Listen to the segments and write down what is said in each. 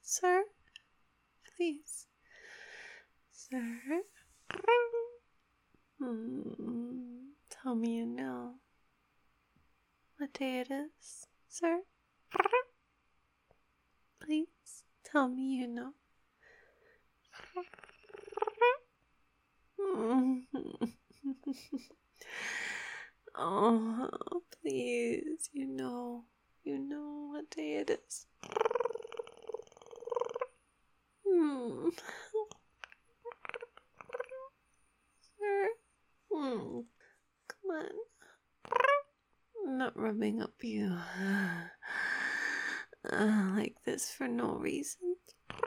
sir? Please. Sir? Tell me you know what day it is, sir? Please tell me you know. Oh, please, you know what day it is. Sir, come on. I'm not rubbing up you like this for no reason.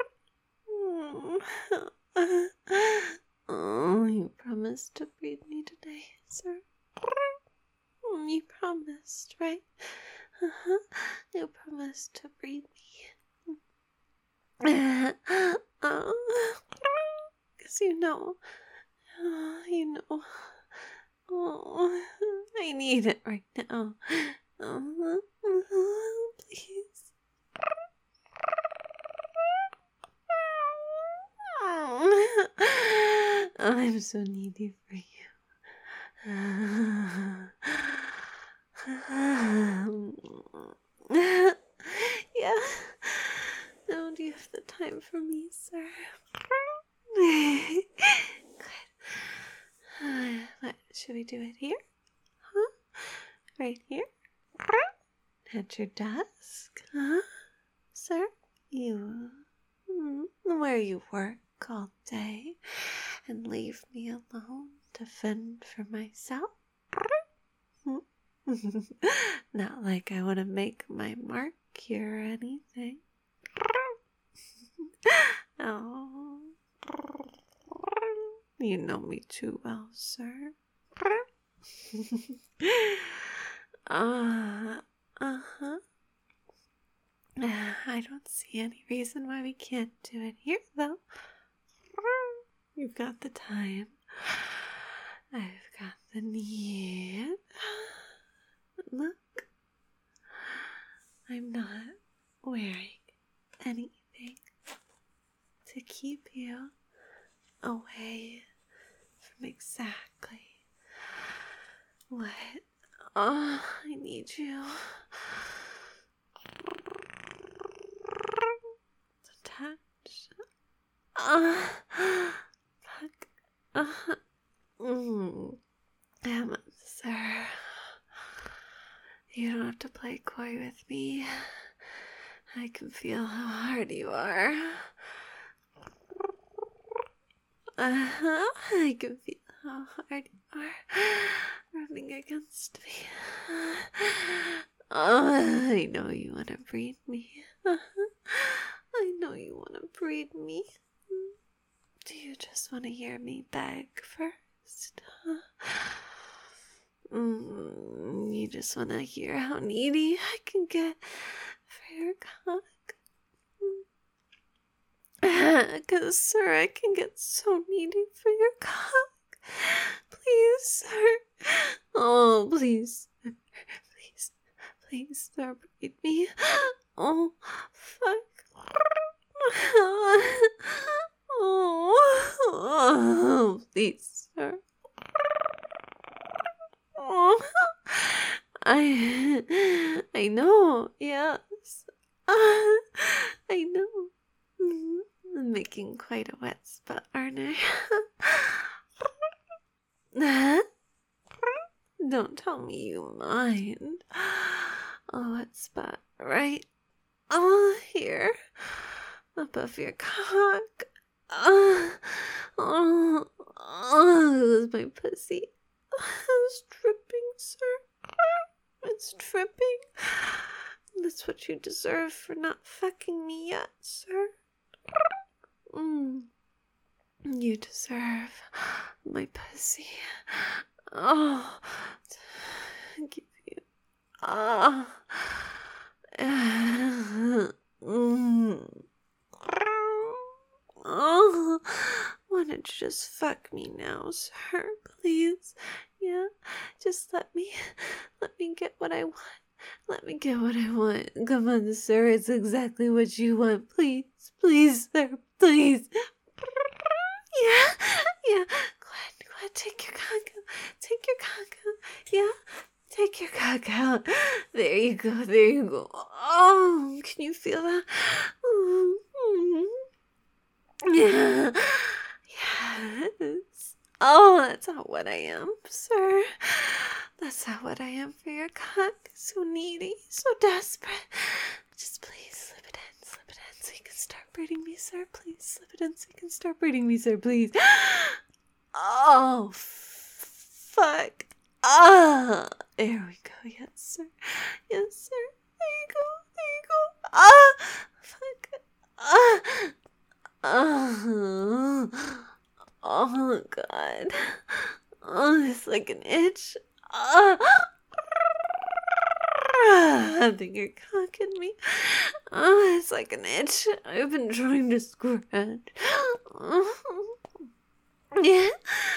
Oh, you promised to breathe me today, sir. You promised, right? You promised to breathe me. Because you know. Oh, I need it right now. Please. I'm so needy for you. Yeah. Now do you have the time for me, sir? Good. What, should we do it here? Huh? Right here? At your desk? Huh? Sir? You... where you work all day and leave me alone to fend for myself? Not like I want to make my mark here or anything. Oh, you know me too well, sir. I don't see any reason why we can't do it here, though. You've got the time. I've got the need. Look, I'm not wearing anything to keep you away from exactly what I need you to touch. Sir, you don't have to play coy with me. I can feel how hard you are. I can feel how hard you are rubbing against me. I know you want to breed me. I know you want to breed me. Do you just want to hear me beg first? You just want to hear how needy I can get for your cock? 'Cause, sir, I can get so needy for your cock. Please, sir. Oh, please. Please, sir, breed me. Oh, fuck. Oh, please, sir. Oh, I know, yes. I know. I'm making quite a wet spot, aren't I? Don't tell me you mind. A wet spot right here above your cock. This is my pussy. It's dripping, sir. It's dripping. That's what you deserve for not fucking me yet, sir. You deserve my pussy. Oh, to give you. Why don't you just fuck me now, sir? Please. Yeah, just let me get what I want. Let me get what I want. Come on, sir. It's exactly what you want. Please, please, sir. Please. Yeah, yeah. Go ahead. Take your cock out. Take your cock out. Yeah. Take your cock out. There you go. Oh, can you feel that? Yeah. Yes. Oh, that's not what I am, sir. That's not what I am for your cock. So needy, so desperate. Just please slip it in so you can start breeding me, sir. Please slip it in so you can start breeding me, sir. Please. Oh, fuck. Ah, there we go. Yes, sir. Yes, sir. There you go. Ah, fuck. Ah. Oh, oh God. Oh, it's like an itch. I think you're cocking me. Oh, it's like an itch. I've been trying to scratch. Yeah.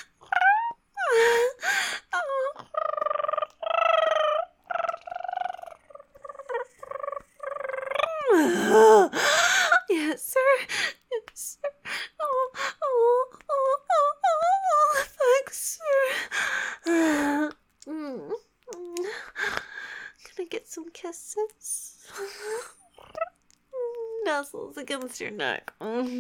Yes, sir. Yes, sir. Oh, thanks, sir. Can I get some kisses? Nuzzles against your neck.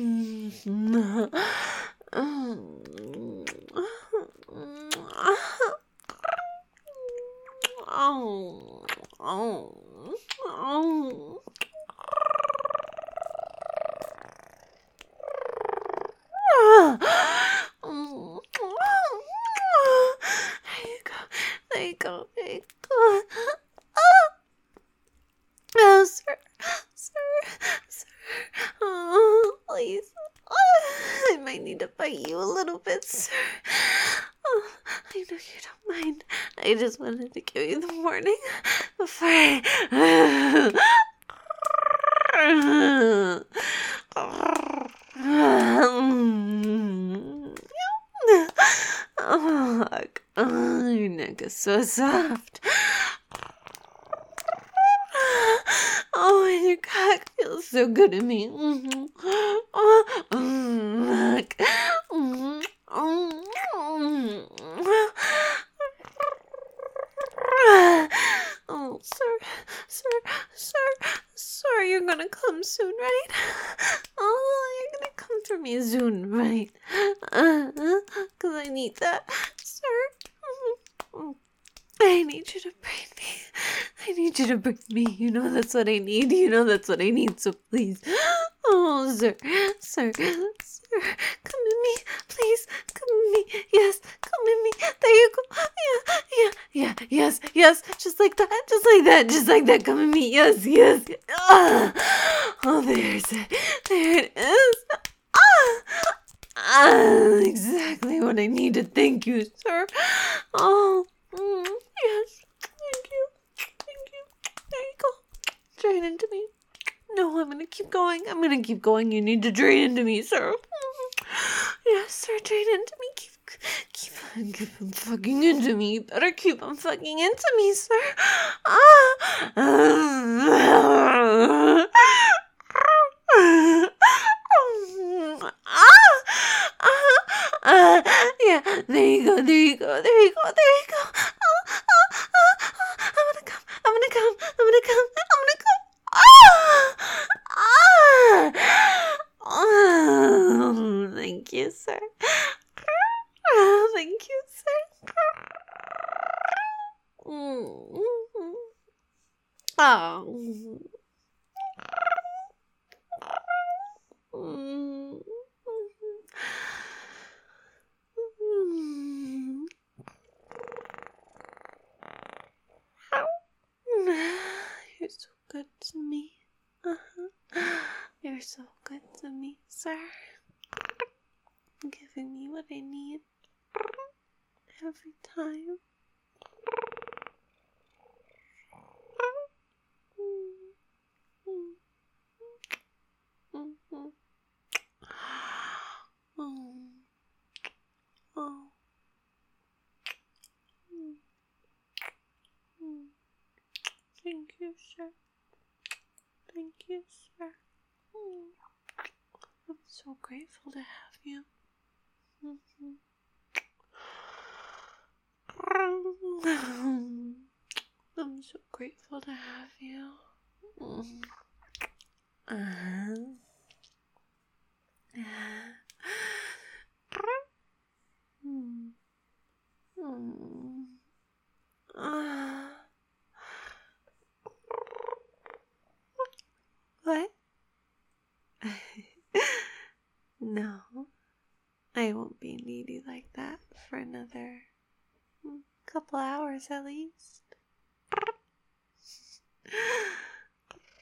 There you go. Oh, sir. Oh, please. I might need to bite you a little bit, sir. Oh, I know you don't mind. I just wanted to give you the warning before I... Oh, your neck is so soft. Oh, and your cock feels so good to me. Oh, sir, you're gonna come soon, right? Oh, you're gonna come for me soon, right? 'Cause I need that, sir. I need you to breathe me. You know that's what I need. So please. Oh, sir. Come in me. Please, come in me. Yes, come in me. There you go. Yeah. Yes. Just like that. Come in me. Yes. Oh, there's it. There it is. Exactly what I needed. Thank you, sir. Oh, yes. Thank you. There you go. Drain into me. No, I'm gonna keep going. You need to drain into me, sir. Yes, sir. Drain into me. Keep on fucking into me. You better keep on fucking into me, sir. Yeah, there you go. I'm gonna come. Oh, thank you, sir. Thank you, sir. Oh. You're so good to me. You're so good to me, sir. Giving me what I need every time. Thank you, sir. I'm so grateful to have you. I'm so grateful to have you. What? No, I won't be needy like that for another couple hours at least.